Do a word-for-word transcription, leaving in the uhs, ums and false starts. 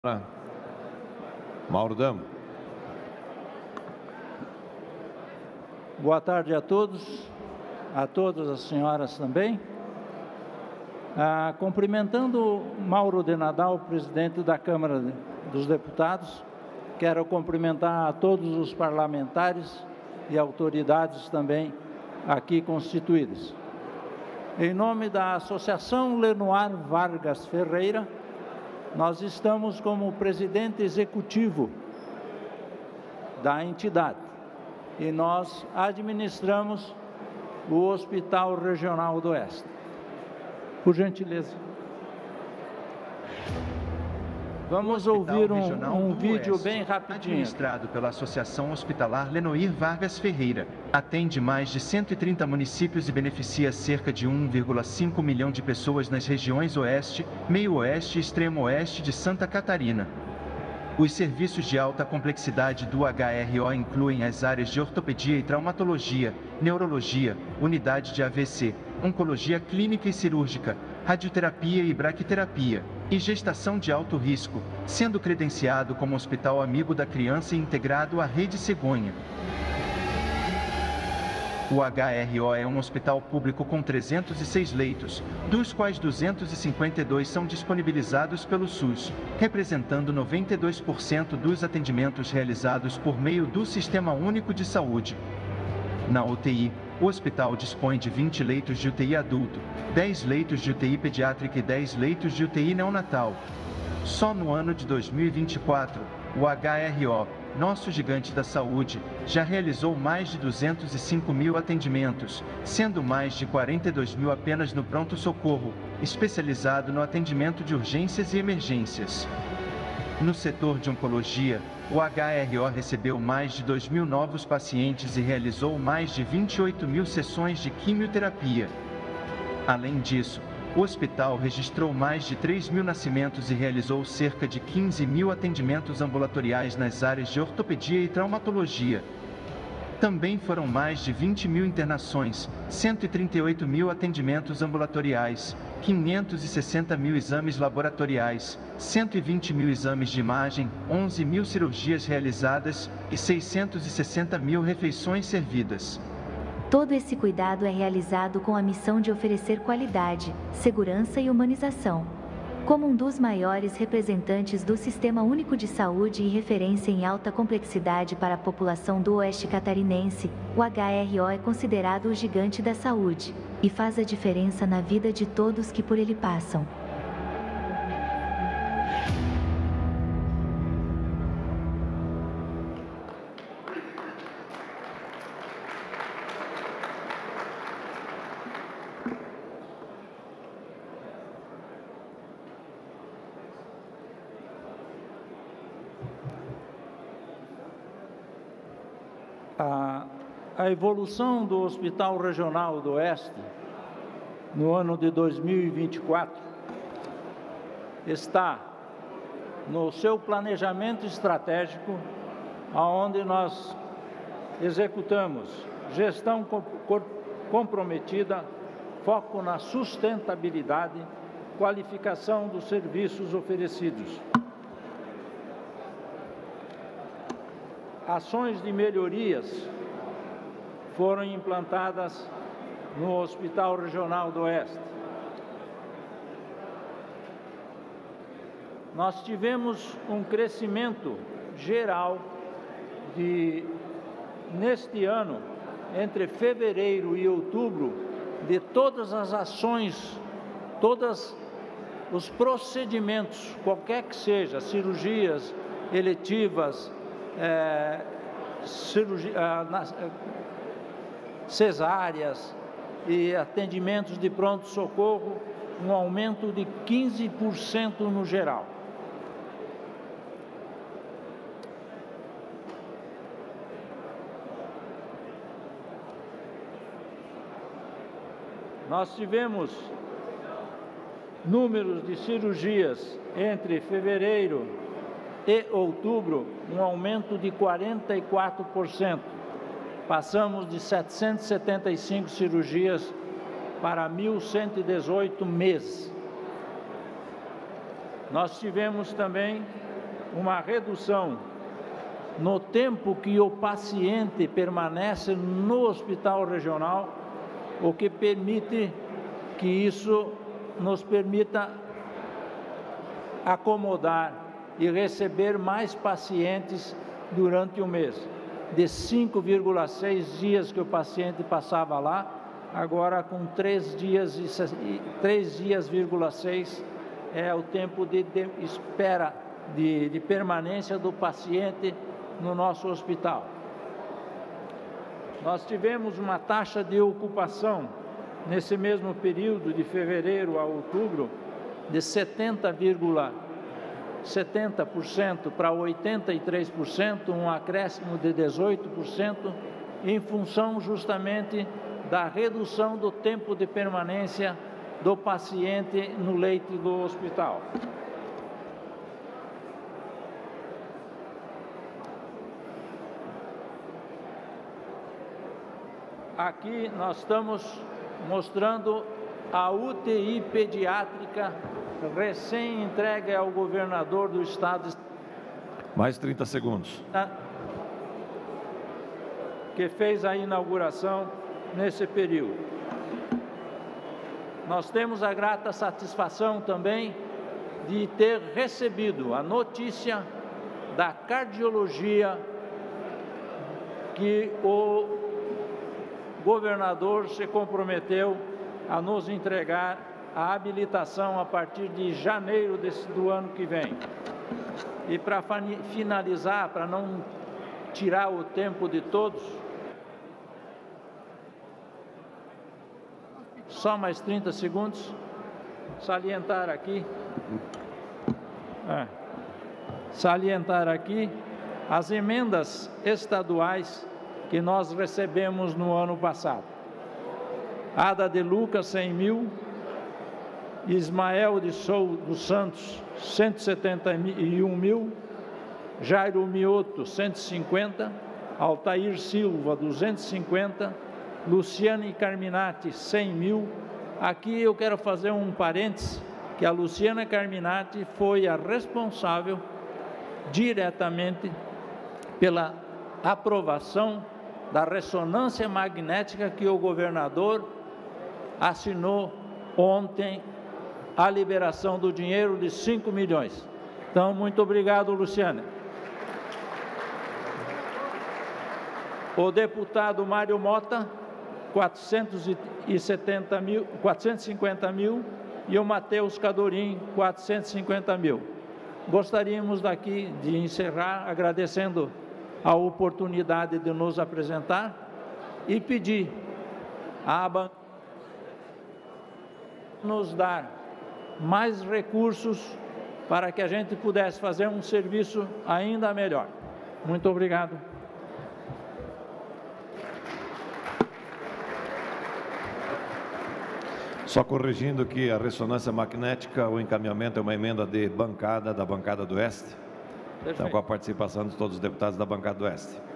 Mauro Damo. Boa tarde a todos, a todas as senhoras também. Ah, cumprimentando Mauro de Nadal, presidente da Câmara dos Deputados, quero cumprimentar a todos os parlamentares e autoridades também aqui constituídas. Em nome da Associação Lenoir Vargas Ferreira, nós estamos como presidente executivo da entidade e nós administramos o Hospital Regional do Oeste. Por gentileza. Vamos ouvir um, um vídeo bem rapidinho. Administrado pela Associação Hospitalar Lenoir Vargas Ferreira. Atende mais de cento e trinta municípios e beneficia cerca de um vírgula cinco milhão de pessoas nas regiões Oeste, Meio-Oeste e Extremo-Oeste de Santa Catarina. Os serviços de alta complexidade do H R O incluem as áreas de ortopedia e traumatologia, neurologia, unidade de A V C, oncologia clínica e cirúrgica, radioterapia e braquiterapia, e gestação de alto risco, sendo credenciado como Hospital Amigo da Criança e integrado à Rede Cegonha. O H R O é um hospital público com trezentos e seis leitos, dos quais duzentos e cinquenta e dois são disponibilizados pelo SUS, representando noventa e dois por cento dos atendimentos realizados por meio do Sistema Único de Saúde. Na U T I, o hospital dispõe de vinte leitos de U T I adulto, dez leitos de U T I pediátrica e dez leitos de U T I neonatal. Só no ano de dois mil e vinte e quatro, o H R O, nosso gigante da saúde, já realizou mais de duzentos e cinco mil atendimentos, sendo mais de quarenta e dois mil apenas no pronto-socorro, especializado no atendimento de urgências e emergências. No setor de oncologia, o H R O recebeu mais de dois mil novos pacientes e realizou mais de vinte e oito mil sessões de quimioterapia. Além disso, o hospital registrou mais de três mil nascimentos e realizou cerca de quinze mil atendimentos ambulatoriais nas áreas de ortopedia e traumatologia. Também foram mais de vinte mil internações, cento e trinta e oito mil atendimentos ambulatoriais, quinhentos e sessenta mil exames laboratoriais, cento e vinte mil exames de imagem, onze mil cirurgias realizadas e seiscentos e sessenta mil refeições servidas. Todo esse cuidado é realizado com a missão de oferecer qualidade, segurança e humanização. Como um dos maiores representantes do Sistema Único de Saúde e referência em alta complexidade para a população do Oeste Catarinense, o H R O é considerado o gigante da saúde, e faz a diferença na vida de todos que por ele passam. A, a evolução do Hospital Regional do Oeste, no ano de dois mil e vinte e quatro, está no seu planejamento estratégico, onde nós executamos gestão comprometida, foco na sustentabilidade, qualificação dos serviços oferecidos. Ações de melhorias foram implantadas no Hospital Regional do Oeste. Nós tivemos um crescimento geral de, neste ano, entre fevereiro e outubro, de todas as ações, todos os procedimentos, qualquer que seja, cirurgias eletivas, É, cirurgia, nas, cesáreas e atendimentos de pronto-socorro, um aumento de quinze por cento no geral. Nós tivemos números de cirurgias entre fevereiro e outubro, um aumento de quarenta e quatro por cento. Passamos de setecentas e setenta e cinco cirurgias para mil cento e dezoito mês. Nós tivemos também uma redução no tempo que o paciente permanece no hospital regional, o que permite que isso nos permita acomodar e receber mais pacientes durante o mês. De cinco vírgula seis dias que o paciente passava lá, agora com três dias e três dias, vírgula seis é o tempo de, de espera de, de permanência do paciente no nosso hospital. Nós tivemos uma taxa de ocupação nesse mesmo período, de fevereiro a outubro, de setenta vírgula setenta por cento para oitenta e três por cento, um acréscimo de dezoito por cento, em função justamente da redução do tempo de permanência do paciente no leito do hospital. Aqui nós estamos mostrando a U T I pediátrica recém-entregue ao governador do estado. Mais trinta segundos. Que fez a inauguração nesse período. Nós temos a grata satisfação também de ter recebido a notícia da cardiologia que o governador se comprometeu a nos entregar a habilitação a partir de janeiro desse, do ano que vem. E para finalizar, para não tirar o tempo de todos, só mais trinta segundos, salientar aqui, é, salientar aqui as emendas estaduais que nós recebemos no ano passado. Ada de Lucas, cem mil, Ismael de Sou dos Santos, cento e setenta e um mil, Jairo Mioto, cento e cinquenta, Altair Silva, duzentos e cinquenta, Luciane Carminati, cem mil. Aqui eu quero fazer um parêntese, que a Luciana Carminati foi a responsável diretamente pela aprovação da ressonância magnética que o governador assinou ontem, a liberação do dinheiro de cinco milhões. Então, muito obrigado, Luciana. O deputado Mário Mota, quatrocentos e setenta mil, quatrocentos e cinquenta mil, e o Matheus Cadorim, quatrocentos e cinquenta mil. Gostaríamos daqui de encerrar agradecendo a oportunidade de nos apresentar e pedir à bancada nos dar mais recursos para que a gente pudesse fazer um serviço ainda melhor. Muito obrigado. Só corrigindo que a ressonância magnética, o encaminhamento é uma emenda de bancada, da bancada do Oeste. Perfeito. Então, com a participação de todos os deputados da bancada do Oeste.